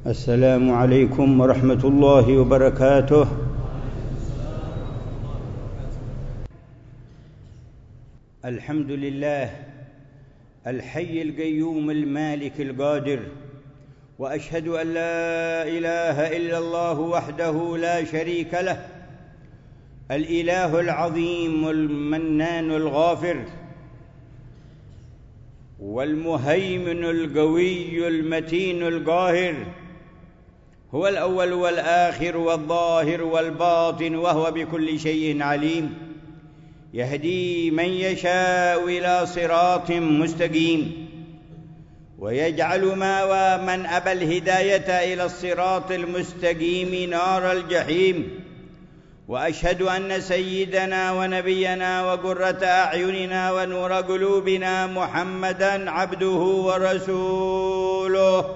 السلام عليكم ورحمة الله وبركاته. الحمد لله الحي القيوم المالك القادر، وأشهد أن لا إله إلا الله وحده لا شريك له، الإله العظيم المنان الغافر، والمهيمن القوي المتين القاهر، هو الأول والآخر والظاهر والباطن، وهو بكل شيء عليم، يهدي من يشاء إلى صراط مستقيم، ويجعل من أبى الهداية إلى الصراط المستقيم نار الجحيم. وأشهد أن سيدنا ونبينا وقرة أعيننا ونور قلوبنا محمدًا عبده ورسوله،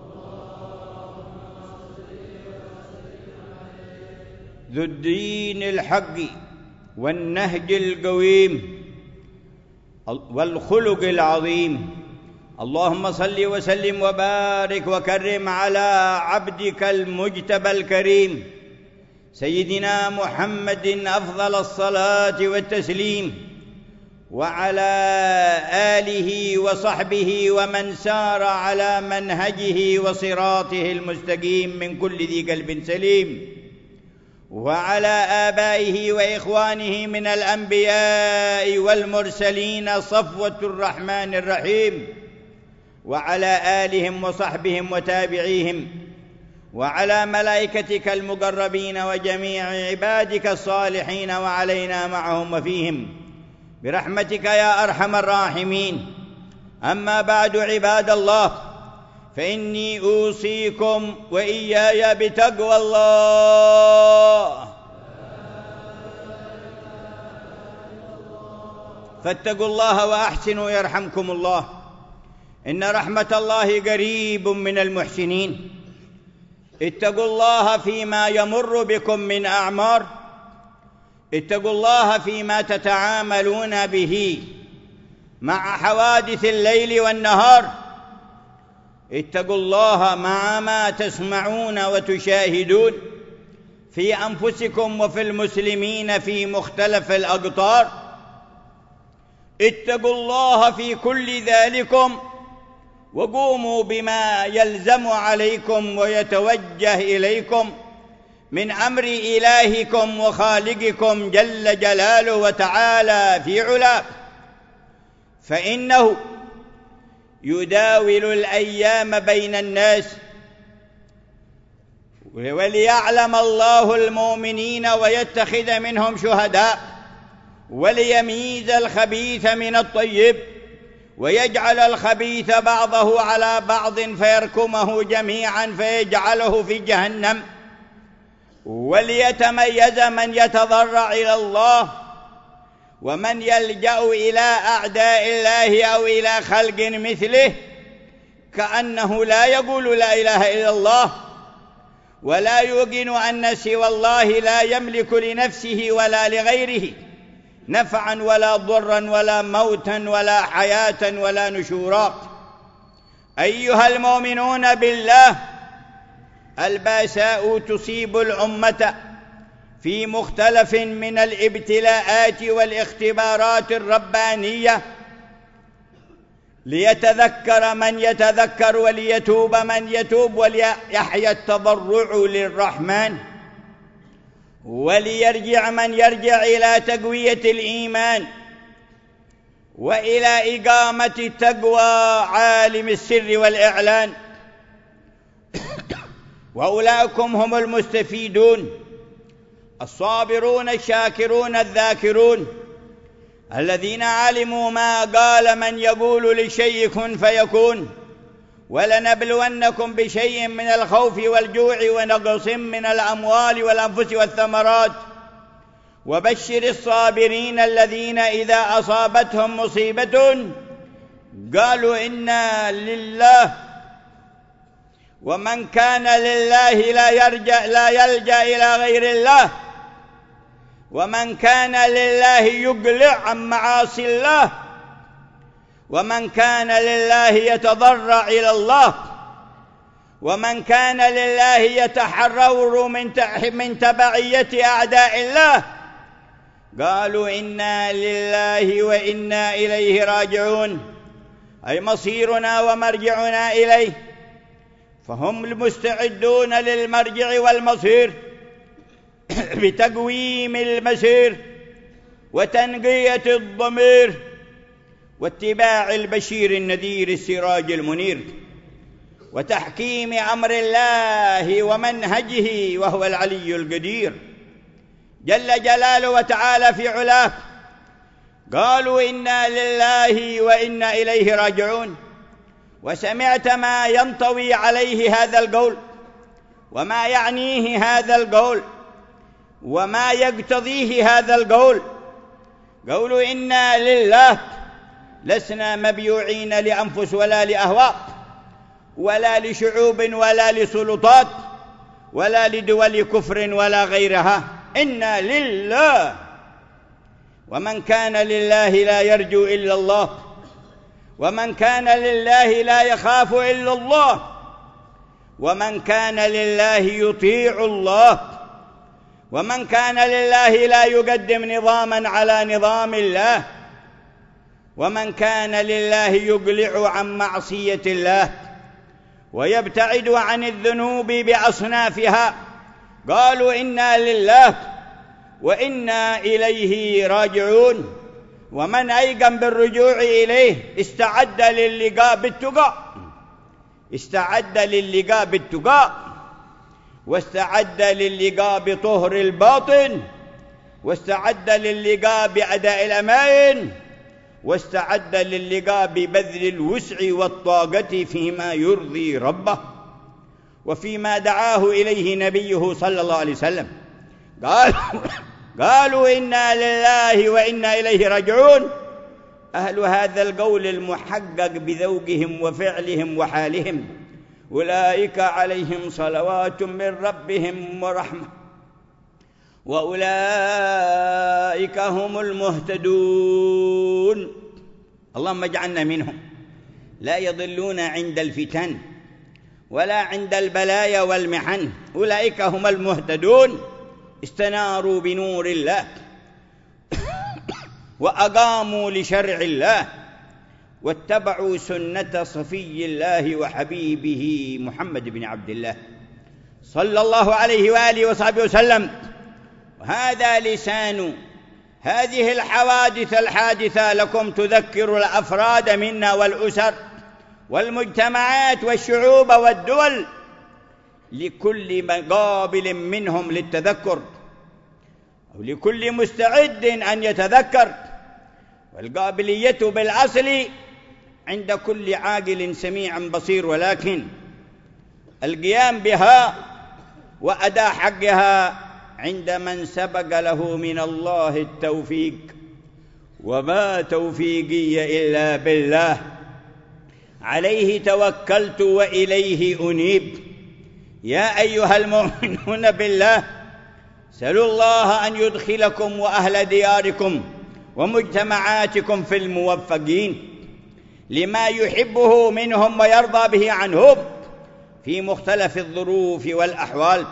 ذو الدين الحق والنهج القويم والخلق العظيم. اللهم صل وسلم وبارك وكرم على عبدك المجتبى الكريم سيدنا محمد أفضل الصلاة والتسليم، وعلى آله وصحبه ومن سار على منهجه وصراطه المستقيم من كل ذي قلب سليم، وعلى آبائه وإخوانه من الأنبياء والمرسلين صفوة الرحمن الرحيم، وعلى آلهم وصحبهم وتابعيهم، وعلى ملائكتك المقربين وجميع عبادك الصالحين، وعلينا معهم وفيهم برحمتك يا أرحم الراحمين. أما بعد، عباد الله، فإني أوصيكم وإياي بتقوى الله، فاتقوا الله وأحسنوا يرحمكم الله، إن رحمة الله قريب من المحسنين. اتقوا الله فيما يمر بكم من أعمار، اتقوا الله فيما تتعاملون به مع حوادث الليل والنهار، اتقوا الله مع ما تسمعون وتشاهدون في أنفسكم وفي المسلمين في مختلف الأقطار، اتقوا الله في كل ذلكم، وقوموا بما يلزم عليكم ويتوجه إليكم من أمر إلهكم وخالقكم جل جلاله وتعالى في علاه، فإنه يداول الأيام بين الناس، وليعلم الله المؤمنين ويتخذ منهم شهداء، وليميز الخبيث من الطيب، ويجعل الخبيث بعضه على بعض فيركمه جميعا فيجعله في جهنم، وليتميز من يتضرع إلى الله، ومن يلجأ إلى أعداء الله أو إلى خلق مثله كأنه لا يقول لا إله إلا الله، ولا يوقن أن سوى الله لا يملك لنفسه ولا لغيره نفعا ولا ضرا ولا موتا ولا حياة ولا نشورا. أيها المؤمنون بالله، الباساء تصيب الأمة في مختلف من الابتلاءات والاختبارات الربانية، ليتذكر من يتذكر، وليتوب من يتوب، وليحيا التضرع للرحمن، وليرجع من يرجع إلى تقوية الإيمان وإلى إقامة تقوى عالم السر والإعلان، وأولئكم هم المستفيدون الصابرون الشاكرون الذاكرون، الذين علموا ما قال من يقول لشيء كن فيكون. ولنبلونكم بشيء من الخوف والجوع ونقص من الأموال والأنفس والثمرات، وبشر الصابرين الذين إذا أصابتهم مصيبة قالوا إنا لله، ومن كان لله لا يلجأ إلى غير الله، ومن كان لله يقلع عن معاصي الله، ومن كان لله يتضرع إلى الله، ومن كان لله يتحرر من تبعية أعداء الله قالوا إنا لله وإنا إليه راجعون، أي مصيرنا ومرجعنا إليه، فهم المستعدون للمرجع والمصير بتقويم المسير وتنقية الضمير واتباع البشير النذير السراج المنير وتحكيم أمر الله ومنهجه، وهو العلي القدير جل جلاله وتعالى في علاه. قالوا إنا لله وإنا إليه راجعون. وسمعت ما ينطوي عليه هذا القول وما يعنيه هذا القول وما يقتضيه هذا القول. قولوا إنا لله، لسنا مبيوعين لأنفس ولا لأهواء ولا لشعوب ولا لسلطات ولا لدول كفر ولا غيرها، إنا لله. ومن كان لله لا يرجو إلا الله، ومن كان لله لا يخاف إلا الله، ومن كان لله يطيع الله، ومن كان لله لا يقدم نظاما على نظام الله، ومن كان لله يقلع عن معصية الله ويبتعد عن الذنوب بأصنافها. قالوا إنا لله وإنا إليه راجعون. ومن أيقن بالرجوع إليه استعد للقاء بالتقى، واستعد للقاء بطهر الباطن، واستعد للقاء بأداء الأمائن، واستعد للقاء ببذل الوسع والطاقة فيما يرضي ربه وفيما دعاه إليه نبيه صلى الله عليه وسلم. قالوا إنا لله وإنا إليه راجعون. أهل هذا القول المحقق بذوقهم وفعلهم وحالهم أولئك عليهم صلوات من ربهم ورحمة وأولئك هم المهتدون. اللهم اجعلنا منهم. لا يضلون عند الفتن ولا عند البلايا والمحن. أولئك هم المهتدون، استناروا بنور الله وأقاموا لشرع الله واتبعوا سنة صفي الله وحبيبه محمد بن عبد الله صلى الله عليه وآله وصحبه وسلم. وهذا لسان هذه الحوادث الحادثة لكم تذكر الأفراد منا والأسر والمجتمعات والشعوب والدول، لكل قابل منهم للتذكر أو لكل مستعد أن يتذكر. والقابلية بالأصل عند كل عاقل سميع بصير، ولكن القيام بها وأداء حقها عند من سبق له من الله التوفيق. وما توفيقي إلا بالله، عليه توكلت وإليه أنيب. يا أيها المؤمنون بالله، سلوا الله أن يدخلكم وأهل دياركم ومجتمعاتكم في الموفقين لما يحبه منهم ويرضى به عنهم في مختلف الظروف والأحوال.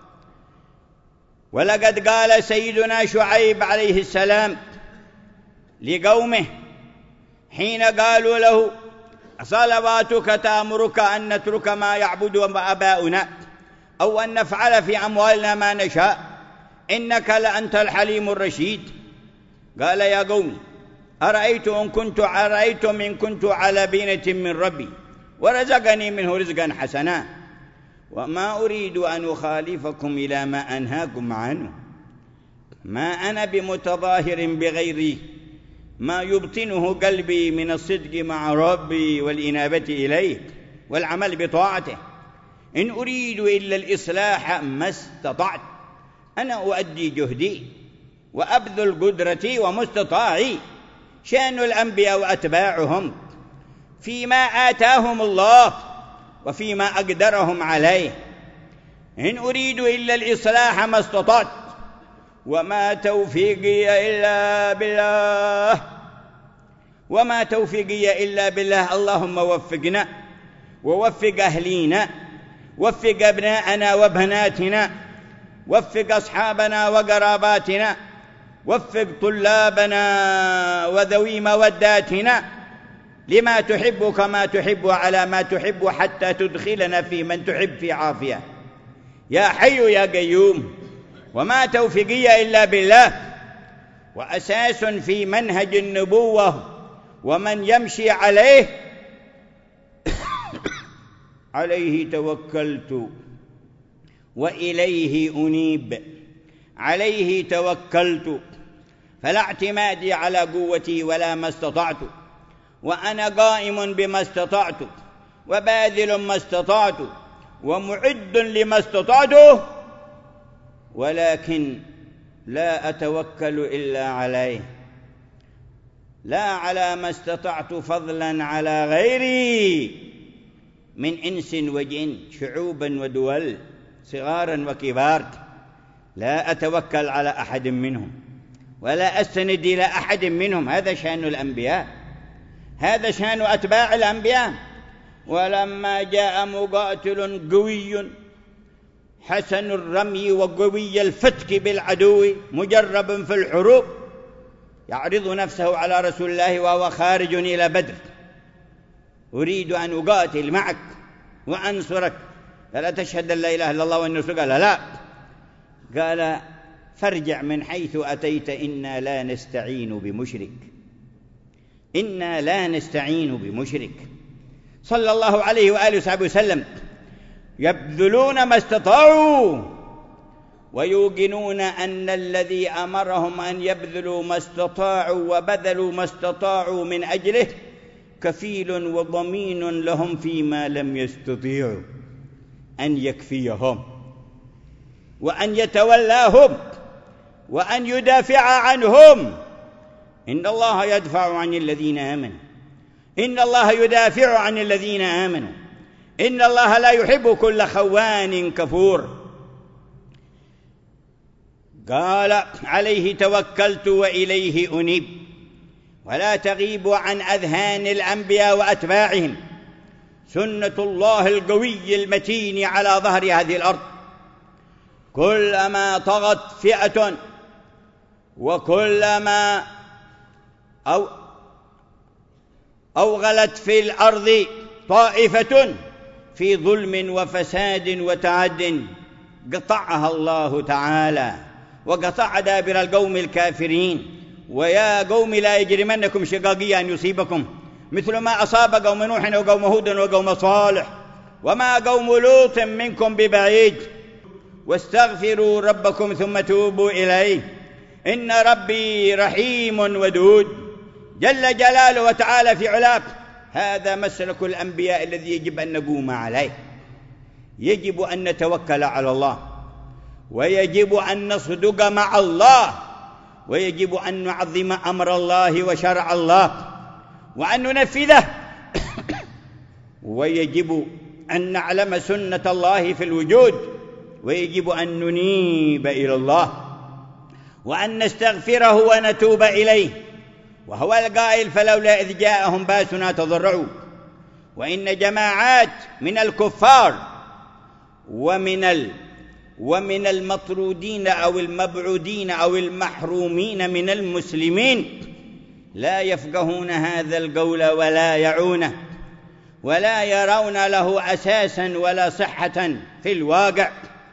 ولقد قال سيدنا شعيب عليه السلام لقومه حين قالوا له: صلواتك تأمرك أن نترك ما يعبد آباؤنا أو أن نفعل في أموالنا ما نشاء، إنك لأنت الحليم الرشيد. قال: يا قوم أرأيتم إن كنت على بينة من ربي ورزقني منه رزقا حسنا، وما أريد أن أخالفكم إلى ما أنهاكم عنه، ما أنا بمتظاهر بغيري ما يبطنه قلبي من الصدق مع ربي والإنابة إليه والعمل بطاعته، إن أريد إلا الإصلاح ما استطعت. أنا أؤدي جهدي وأبذل قدرتي ومستطاعي. شأن الأنبياء وأتباعهم فيما آتاهم الله وفيما أقدرهم عليه. إن أريد إلا الإصلاح ما استطعت، وما توفيقي إلا بالله. اللهم وفقنا ووفق أهلينا وفق أبناءنا وبناتنا، وفق أصحابنا وقراباتنا، وفق طلابنا وذوي موداتنا لما تحب كما تحب على ما تحب، حتى تدخلنا في من تحب في عافية. يا حي يا قيوم. وما توفيقي إلا بالله، وأساس في منهج النبوة ومن يمشي عليه عليه توكلت وإليه أنيب. عليه توكلت، فلا اعتمادي على قوتي ولا ما استطعت، وأنا قائم بما استطعت، وباذل ما استطعت، ومعد لما استطعته، ولكن لا أتوكل إلا عليه، لا على ما استطعت فضلا على غيري من إنس وجن، شعوبا ودول، صغارا وكبار. لا أتوكل على أحد منهم ولا أستند إلى أحد منهم. هذا شأن الأنبياء، هذا شأن أتباع الأنبياء. ولما جاء مقاتل قوي حسن الرمي وقوي الفتك بالعدو مجرب في الحروب يعرض نفسه على رسول الله وهو خارج إلى بدر: أريد أن أقاتل معك وأنصرك، فلا تشهد أن لا إله إلا الله وأن رسولك. قال لا. قال: فارجع من حيث أتيت، إنا لا نستعين بمشرك، إنا لا نستعين بمشرك. صلى الله عليه وآله وصحبه وسلم يبذلون ما استطاعوا، ويوقنون أن الذي أمرهم أن يبذلوا ما استطاعوا وبذلوا ما استطاعوا من أجله كفيل وضمين لهم فيما لم يستطيعوا، أن يكفيهم وأن يتولاهم وأن يدافع عنهم. إن الله يدفع عن الذين آمنوا، إن الله يدافع عن الذين آمنوا، إن الله لا يحب كل خوان كفور. قال: عليه توكلت وإليه أنيب. ولا تغيب عن أذهان الأنبياء وأتباعهم سنة الله القوي المتين على ظهر هذه الأرض. كلما طغت فئة وكلما أوغلت في الأرض طائفة في ظلم وفساد وتعد قطعها الله تعالى وقطع دابر القوم الكافرين. ويا قوم لا يجرمنكم شقاقي أن يصيبكم مثل ما أصاب قوم نوح وقوم هود وقوم صالح وما قوم لوط منكم ببعيد، واستغفروا ربكم ثم توبوا إليه إن ربي رحيم ودود جل جلاله وتعالى في علاه. هذا مسلك الأنبياء الذي يجب أن نقوم عليه. يجب أن نتوكل على الله، ويجب أن نصدق مع الله، ويجب أن نعظم أمر الله وشرع الله وأن ننفذه ويجب أن نعلم سنة الله في الوجود، ويجب أن ننيب إلى الله وأن نستغفره ونتوب إليه. وهو القائل: فلولا إذ جاءهم باسنا تضرعوا. وإن جماعات من الكفار ومن المطرودين أو المبعودين أو المحرومين من المسلمين لا يفقهون هذا القول ولا يعونه ولا يرون له أساسا ولا صحة في الواقع،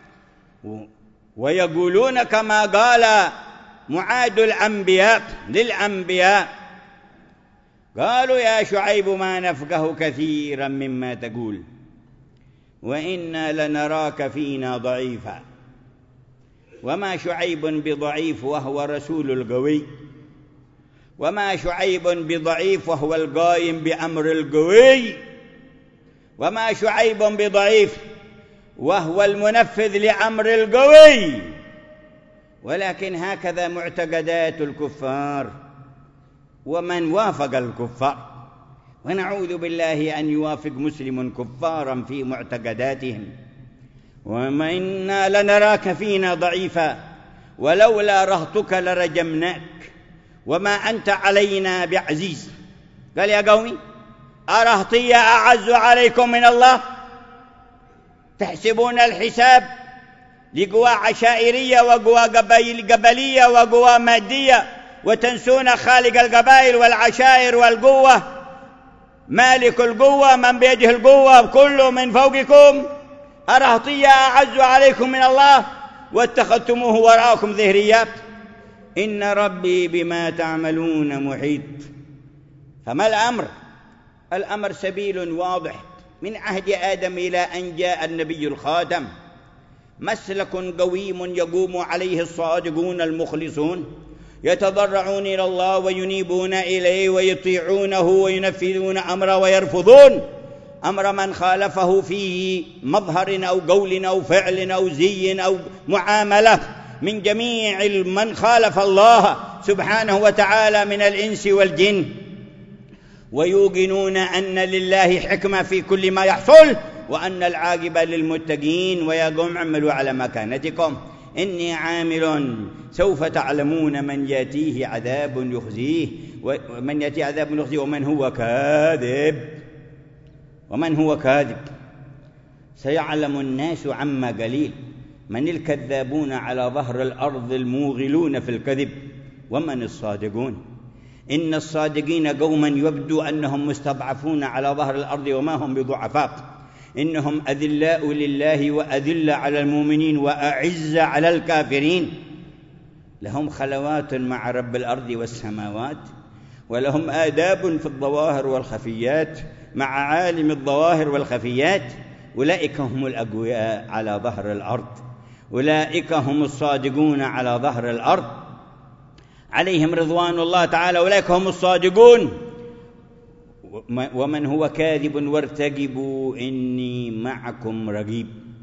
ويقولون كما قال معاد الأنبياء للأنبياء: قالوا يا شعيب ما نفقه كثيرا مما تقول وإنا لنراك فينا ضعيفا. وما شعيب بضعيف وهو رسول القوي، وما شعيب بضعيف وهو القائم بأمر القوي، وما شعيب بضعيف وهو المنفذ لأمر القوي. ولكن هكذا معتقدات الكفار ومن وافق الكفار، ونعوذ بالله أن يوافق مسلم كفارا في معتقداتهم. وما إنا لنراك فينا ضعيفا ولولا رهطك لرجمناك وما أنت علينا بعزيز. قال: يا قومي أرهطي أعز عليكم من الله؟ تحسبون الحساب لقوى عشائرية وقوى قبلية وقوى مادية، وتنسون خالق القبائل والعشائر والقوة، مالك القوة من بيده القوة، كل من فوقكم أرهطية أعز عليكم من الله واتخذتموه وراءكم ظهريات. إن ربي بما تعملون محيط. فما الأمر؟ الأمر سبيل واضح من عهد آدم إلى أن جاء النبي الخاتم، مسلك قويم يقوم عليه الصادقون المخلصون، يتضرعون إلى الله وينيبون إليه ويطيعونه وينفذون أمره ويرفضون أمر من خالفه في مظهر أو قول أو فعل أو زي أو معاملة من جميع من خالف الله سبحانه وتعالى من الإنس والجن، ويوقنون أن لله حكمة في كل ما يحصل وأن العاقبة للمتقين. ويقوم اعملوا على مكانتكم إني عامل سوف تعلمون من يأتيه عذاب يخزيه ومن هو كاذب سيعلم الناس عما قليل من الكذابون على ظهر الأرض الموغلون في الكذب ومن الصادقون. إن الصادقين قوما يبدو أنهم مستضعفون على ظهر الأرض وما هم بضعفاء، إنهم أذلاء لله وأذل على المؤمنين وأعز على الكافرين، لهم خلوات مع رب الأرض والسماوات، ولهم آداب في الظواهر والخفيات مع عالم الظواهر والخفيات. أولئك هم الأقوياء على ظهر الأرض، أولئك هم الصادقون على ظهر الأرض، عليهم رضوان الله تعالى، أولئك هم الصادقون. ومن هو كاذب وارتقبوا إني معكم رقيب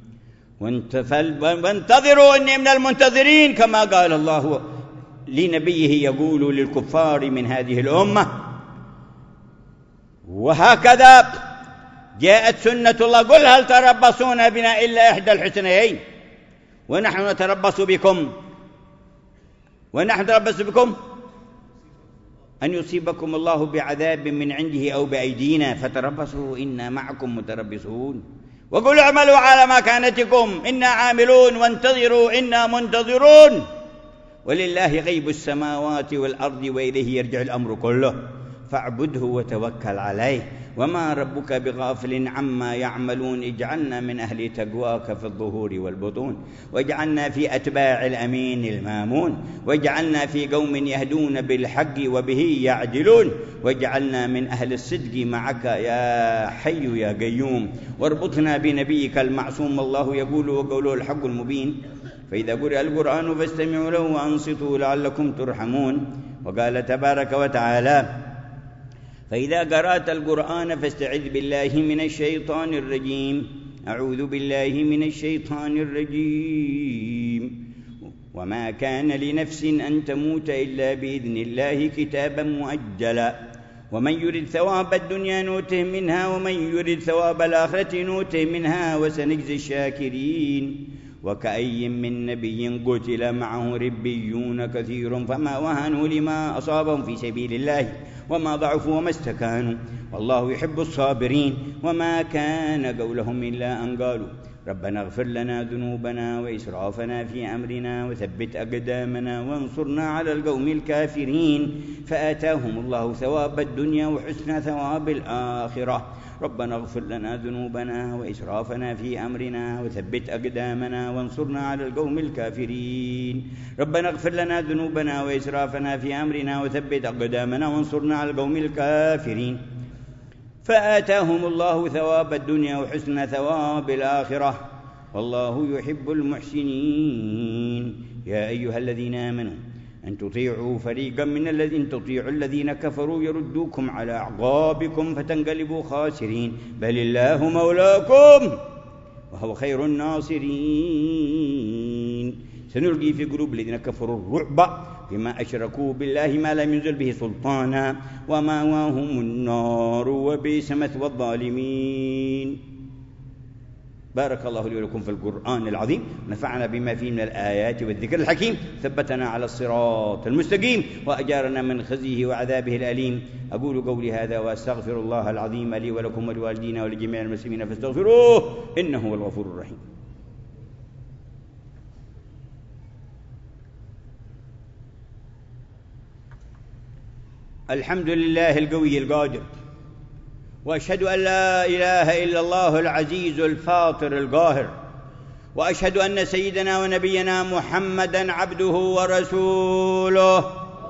وانتظروا إني من المنتظرين، كما قال الله لنبيه يقول للكفار من هذه الأمة. وهكذا جاءت سنة الله، قل هل تربصون بنا إلا إحدى الحسنيين ونحن نتربص بكم أن يصيبكم الله بعذاب من عنده أو بأيدينا فتربصوا إنا معكم متربصون، وقل اعملوا على مكانتكم إنا عاملون وانتظروا إنا منتظرون، ولله غيب السماوات والأرض وإليه يرجع الأمر كله فاعبده وتوكل عليه وما ربك بغافل عما يعملون. اجعلنا من أهل تقواك في الظهور والبطون، واجعلنا في أتباع الأمين المامون، واجعلنا في قوم يهدون بالحق وبه يعدلون، واجعلنا من أهل الصدق معك يا حي يا قيوم، واربطنا بنبيك المعصوم. الله يقول وقوله الحق المبين، فإذا قرئ القرآن فاستمعوا له وأنصتوا لعلكم ترحمون. وقال تبارك وتعالى فإذا قرأت القرآن فاستعذ بالله من الشيطان الرجيم. أعوذ بالله من الشيطان الرجيم. وما كان لنفس أن تموت إلا بإذن الله كتابا مؤجلا، ومن يرد ثواب الدنيا نؤته منها ومن يرد ثواب الآخرة نؤته منها وسنجزي الشاكرين. وكأي من نبي قتل معه ربيون كثير فما وهنوا لما أصابهم في سبيل الله وما ضعفوا وما استكانوا والله يحب الصابرين. وما كان قولهم إلا أن قالوا ربنا اغفر لنا ذنوبنا وإسرافنا في أمرنا وثبت أقدامنا وانصرنا على القوم الكافرين. فآتاهم الله ثواب الدنيا وحسن ثواب الآخرة. ربنا اغفر لنا ذنوبنا وإسرافنا في أمرنا وثبت أقدامنا وانصرنا على القوم الكافرين. ربنا اغفر لنا ذنوبنا وإسرافنا في أمرنا وثبت أقدامنا وانصرنا على القوم الكافرين. فآتاهم الله ثواب الدنيا وحسن ثواب الآخرة والله يحب المحسنين. يا أيها الذين آمنوا أن تطيعوا فريقا من الذين كفروا يردوكم على أعقابكم فتنقلبوا خاسرين، بل الله مولاكم وهو خير الناصرين. سنلقي في قلوب الذين كفروا الرعب بما أشركوا بالله ما لم ينزل به سلطانا ومأواهم النار وبئس مثوى الظالمين. بارك الله لي ولكم في القرآن العظيم، نفعنا بما فيه من الآيات والذكر الحكيم، ثبتنا على الصراط المستقيم، وأجارنا من خزيه وعذابه الأليم. أقول قولي هذا وأستغفر الله العظيم لي ولكم ولوالدينا ولجميع المسلمين فاستغفروه إنه هو الغفور الرحيم. الحمد لله القوي القادر، وأشهد أن لا إله إلا الله العزيز الفاطر القاهر، وأشهد أن سيدنا ونبينا محمدًا عبده ورسوله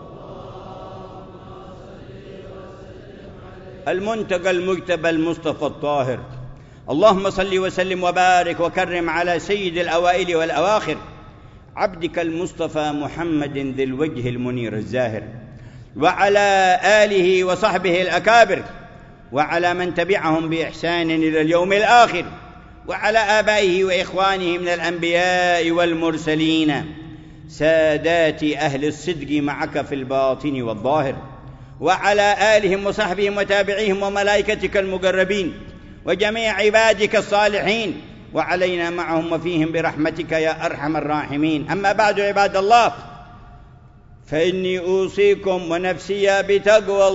المنتقى المجتبى المصطفى الطاهر. اللهم صل وسلم وبارك وكرم على سيد الأوائل والأواخر عبدك المصطفى محمد ذي الوجه المنير الزاهر، وعلى آله وصحبه الأكابر، وعلى من تبعهم بإحسان إلى اليوم الآخر، وعلى آبائه وإخوانه من الأنبياء والمرسلين سادات أهل الصدق معك في الباطن والظاهر، وعلى آلهم وصحبهم وتابعيهم وملائكتك المقربين وجميع عبادك الصالحين، وعلينا معهم وفيهم برحمتك يا أرحم الراحمين. أما بعد عباد الله، فإني أوصيكم ونفسي بتقوى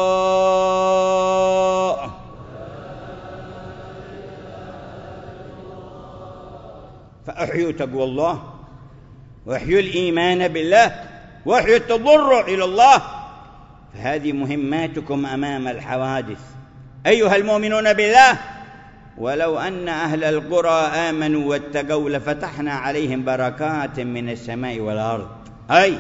الله. فأحيوا تقوى الله، وأحيوا الإيمان بالله، وأحيوا التضرع إلى الله، فهذه مهماتكم أمام الحوادث أيها المؤمنون بالله. ولو أن أهل القرى آمنوا واتقوا لفتحنا عليهم بركات من السماء والأرض. أي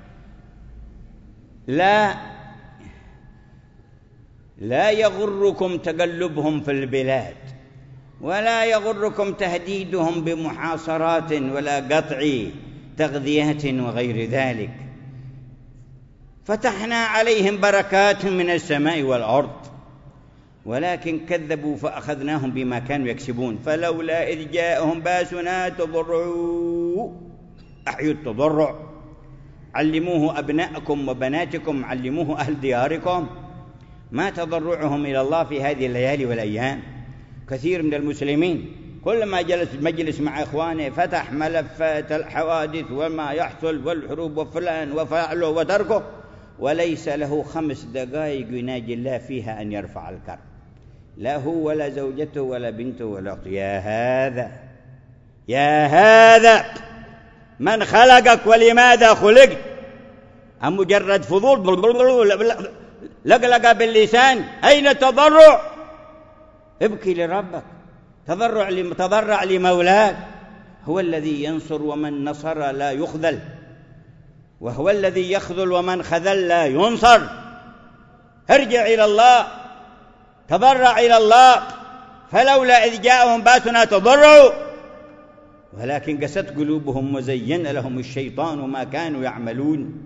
لا يغركم تقلبهم في البلاد، ولا يغركم تهديدهم بمحاصرات ولا قطع تغذيات وغير ذلك. فتحنا عليهم بركات من السماء والأرض، ولكن كذبوا فأخذناهم بما كانوا يكسبون. فلولا إذ جاءهم باسنا تضرعوا. أحيوا التضرع، علموه أبناءكم وبناتكم، علموه أهل دياركم. ما تضرعهم إلى الله في هذه الليالي والأيام. كثير من المسلمين كلما جلس مجلس مع إخوانه فتح ملفات الحوادث وما يحصل والحروب وفلان وفعله وتركه، وليس له 5 دقائق يناجي الله فيها أن يرفع الكرب، لا هو ولا زوجته ولا بنته ولا أخته. يا هذا من خلقك ولماذا خلقت؟ أم مجرد فضول لقلق باللسان؟ أين التضرع؟ ابكي لربك، تضرع لمولاك. هو الذي ينصر، ومن نصر لا يخذل، وهو الذي يخذل ومن خذل لا ينصر. ارجع إلى الله، تضرع إلى الله. فلولا إذ جاءهم باسنا تضرعوا، ولكن قست قلوبهم وزين لهم الشيطان ما كانوا يعملون.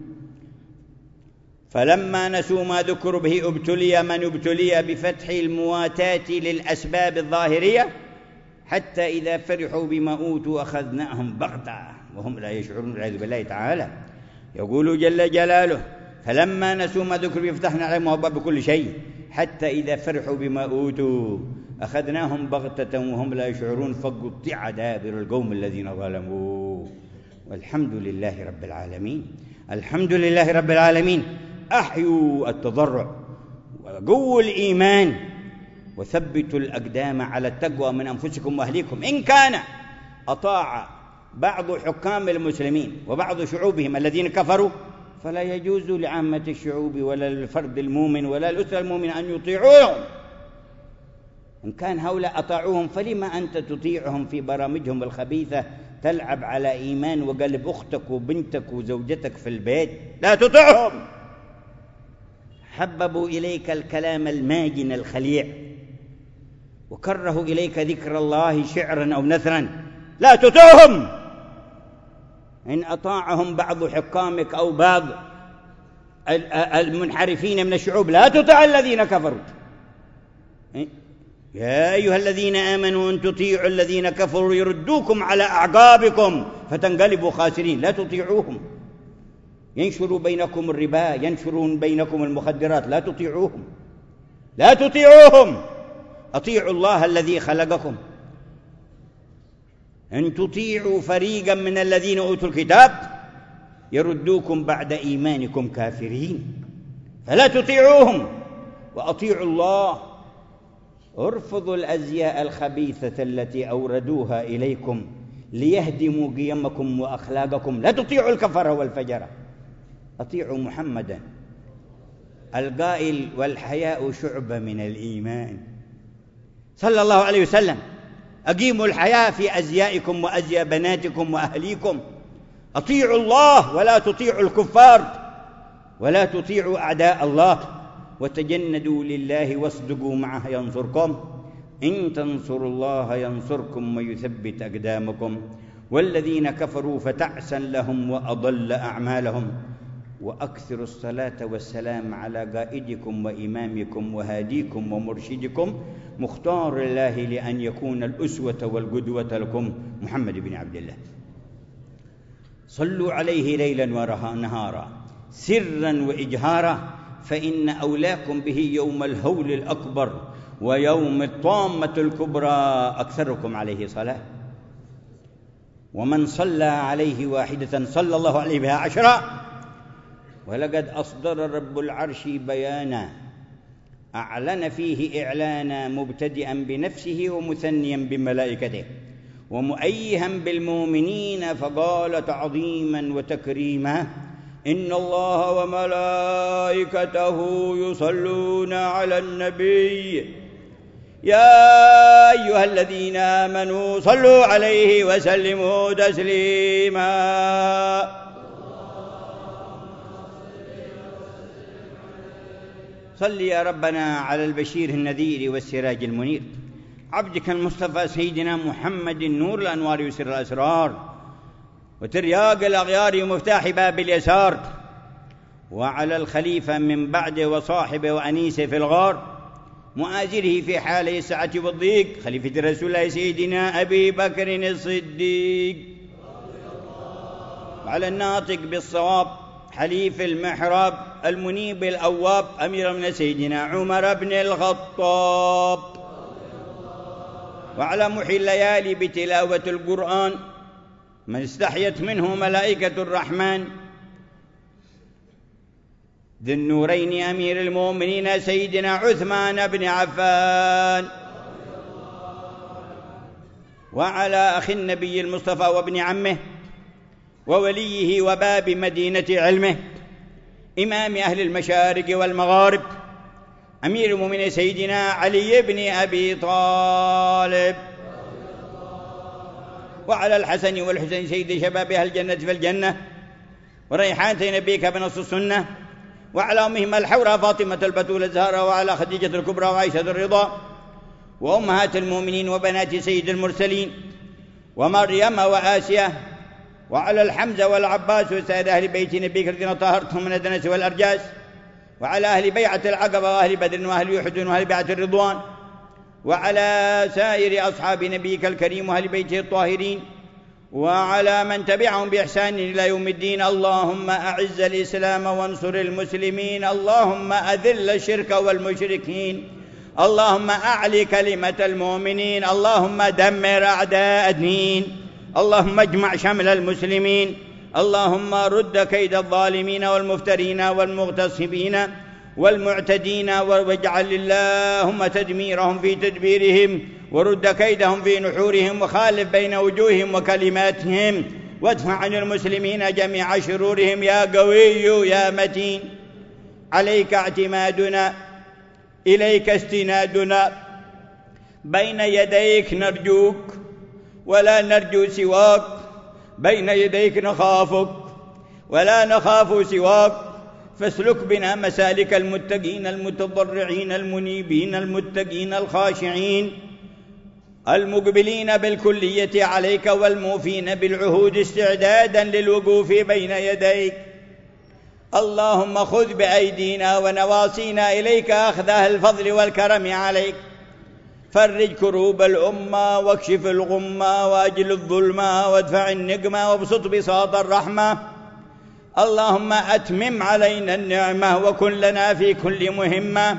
فلما نسوا ما ذكروا به ابتلي من ابتلي بفتح المواتات للأسباب الظاهرية، حتى إذا فرحوا بما أوتوا أخذناهم بغتة وهم لا يشعرون، والعياذ بالله تعالى. يقول جل جلاله: فلما نسوا ما ذكروا به فتحنا عليهم أبواب بكل شيء حتى إذا فرحوا بما أوتوا أخذناهم بغتة وهم لا يشعرون فقطع دابر القوم الذين ظلموا. والحمد لله رب العالمين. الحمد لله رب العالمين. أحيوا التضرع وقووا الإيمان وثبتوا الأقدام على التقوى من أنفسكم وأهليكم. إن كان أطاع بعض حكام المسلمين وبعض شعوبهم الذين كفروا، فلا يجوز لعامة الشعوب ولا للفرد المؤمن ولا الأسرة المؤمن أن يطيعوهم. إن كان هؤلاء أطاعوهم، فلما أنت تطيعهم في برامجهم الخبيثة تلعب على إيمان وقلب أختك وبنتك وزوجتك في البيت؟ لا تطيعهم. حببوا إليك الكلام الماجن الخليع، وكرهوا إليك ذكر الله شعرا أو نثرا، لا تطيعهم. إن أطاعهم بعض حكامك أو بعض المنحرفين من الشعوب، لا تطع الذين كفروا. يا أيها الذين آمنوا إن تطيعوا الذين كفروا يردوكم على أعقابكم فتنقلبوا خاسرين. لا تطيعوهم. ينشروا بينكم الربا، ينشرون بينكم المخدرات، لا تطيعوهم. لا تطيعوهم. أطيعوا الله الذي خلقكم إن تطيعوا فريقا من الذين أوتوا الكتاب يردوكم بعد إيمانكم كافرين، فلا تطيعوهم وأطيعوا الله. ارفضوا الأزياء الخبيثة التي أوردوها إليكم ليهدموا قيمكم وأخلاقكم. لا تطيعوا الكفرة والفجرة، أطيعوا محمدا القائل: والحياء شعبة من الإيمان، صلى الله عليه وسلم. أقيموا الحياة في أزيائكم وأزياء بناتكم وأهليكم. أطيعوا الله ولا تطيعوا الكفار ولا تطيعوا أعداء الله، وتجندوا لله واصدقوا معه ينصركم. إن تنصروا الله ينصركم ويثبت أقدامكم. والذين كفروا فتعسا لهم وأضل أعمالهم. وأكثروا الصلاة والسلام على قائدكم وإمامكم وهاديكم ومرشدكم مختار الله لأن يكون الأسوة والقدوة لكم، محمد بن عبد الله. صلوا عليه ليلا ونهارا سرا وإجهارا، فإن أولاكم به يوم الهول الأكبر ويوم الطامة الكبرى أكثركم عليه صلاة. ومن صلى عليه واحدة صلى الله عليه بها 10. ولقد أصدر رب العرش بيانا أعلن فيه إعلانا، مبتدئا بنفسه ومثنيا بملائكته ومؤيها بالمؤمنين، فقال تعظيما وتكريما: إن الله وملائكته يصلون على النبي يا أيها الذين آمنوا صلوا عليه وسلموا تسليما. صل يا ربنا على البشير النذير والسراج المنير، عبدك المصطفى سيدنا محمد، نور الأنوار يسر الأسرار وترياق الأغيار ومفتاح باب اليسار، وعلى الخليفة من بعده وصاحبه وأنيسه في الغار، مؤازره في حاله السعة والضيق، خليفة رسول الله سيدنا أبي بكر الصديق، وعلى الناطق بالصواب حليف المحراب المنيب الأواب، أمير من سيدنا عمر بن الخطاب، وعلى محيي الليالي بتلاوة القرآن من استحيت منه ملائكة الرحمن، ذي النورين أمير المؤمنين سيدنا عثمان بن عفان، وعلى أخي النبي المصطفى وابن عمه ووليه وباب مدينة علمه، إمام أهل المشارق والمغارب، أمير المؤمنين سيدنا علي بن أبي طالب، وعلى الحسن والحسين سيد شباب أهل الجنة في الجنة، وريحانة نبيك بنص السنة، وعلى أمهما الحوراء فاطمة البتول الزهراء، وعلى خديجة الكبرى وعائشة الرضا، وأمهات المؤمنين وبنات سيد المرسلين، ومريم وآسيا، وعلى الحمزة والعباس وسائر أهل بيت نبيك الذين طهرتهم من الدنس والأرجاس، وعلى أهل بيعة العقبة وأهل بدر وأهل أحد وأهل بيعة الرضوان، وعلى سائر أصحاب نبيك الكريم وأهل بيته الطاهرين، وعلى من تبعهم بإحسان إلى يوم الدين. اللهم أعز الإسلام وانصر المسلمين، اللهم أذل الشرك والمشركين، اللهم أعلي كلمة المؤمنين، اللهم دمر أعداء الدين، اللهم اجمع شمل المسلمين، اللهم رد كيد الظالمين والمفترين والمغتصبين والمعتدين، واجعل اللهم تدميرهم في تدبيرهم، ورد كيدهم في نحورهم، وخالف بين وجوههم وكلماتهم، وادفع عن المسلمين جميع شرورهم يا قوي يا متين. عليك اعتمادنا، إليك استنادنا، بين يديك نرجوك ولا نرجو سواك، بين يديك نخافك ولا نخاف سواك، فاسلك بنا مسالك المتقين المتضرعين المنيبين المتقين الخاشعين المقبلين بالكلية عليك، والموفين بالعهود استعدادا للوقوف بين يديك. اللهم خذ بأيدينا ونواصينا إليك أخذ أهل الفضل والكرم عليك، فرج كروب الأمة واكشف الغمة وأجل الظلمة وادفع النقمة وابسط بساط الرحمة. اللهم أتمم علينا النعمة وكن لنا في كل مهمة،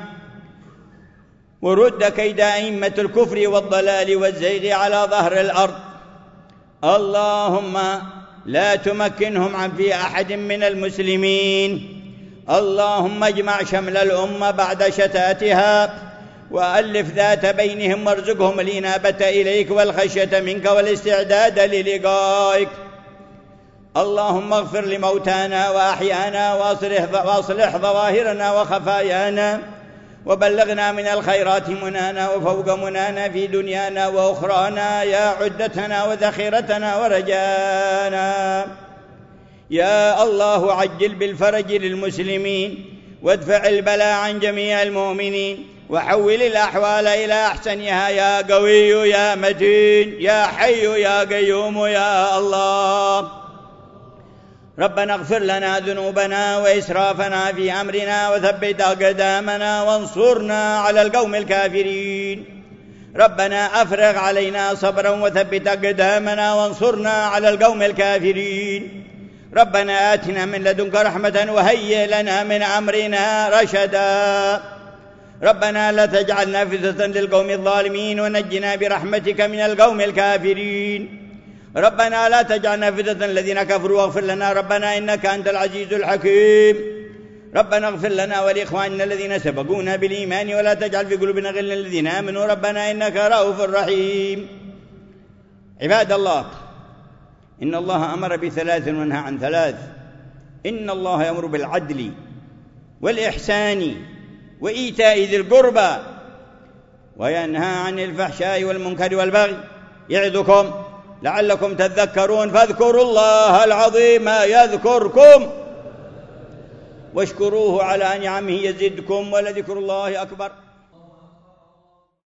ورد كيد أئمة الكفر والضلال والزيغ على ظهر الأرض، اللهم لا تمكنهم في أحد من المسلمين. اللهم اجمع شمل الأمة بعد شتاتها، وألف ذات بينهم، وارزقهم الإنابة إليك والخشية منك والاستعداد للقائك. اللهم اغفر لموتانا وأحيانا، واصلح ظواهرنا وخفايانا، وبلغنا من الخيرات منانا وفوق منانا في دنيانا وأخرانا، يا عدتنا وذخيرتنا ورجانا. يا الله عجل بالفرج للمسلمين، وادفع البلاء عن جميع المؤمنين، وحول الأحوال إلى أحسنها، يا قوي يا متين يا حي يا قيوم يا الله. ربنا اغفر لنا ذنوبنا وإسرافنا في أمرنا، وثبت أقدامنا وانصرنا على القوم الكافرين. ربنا أفرغ علينا صبرا وثبت أقدامنا وانصرنا على القوم الكافرين. ربنا آتنا من لدنك رحمة وهيئ لنا من أمرنا رشدا. ربنا لا تجعلنا فتنة للقوم الظالمين، ونجنا برحمتك من القوم الكافرين. ربنا لا تجعلنا فتنة الذين كفروا، واغفر لنا ربنا إنك أنت العزيز الحكيم. ربنا اغفر لنا ولإخواننا الذين سبقونا بالإيمان، ولا تجعل في قلوبنا غلا للذين آمنوا ربنا إنك رؤوف رحيم. عباد الله، إن الله أمر بثلاث ونهى عن ثلاث. إن الله يأمر بالعدل والإحسان وإيتاء ذي القربى، وينهى عن الفحشاء والمنكر والبغي، يعظكم لعلكم تذكرون. فاذكروا الله العظيم يذكركم، واشكروه على نعمه يزدكم، ولذكر الله أكبر.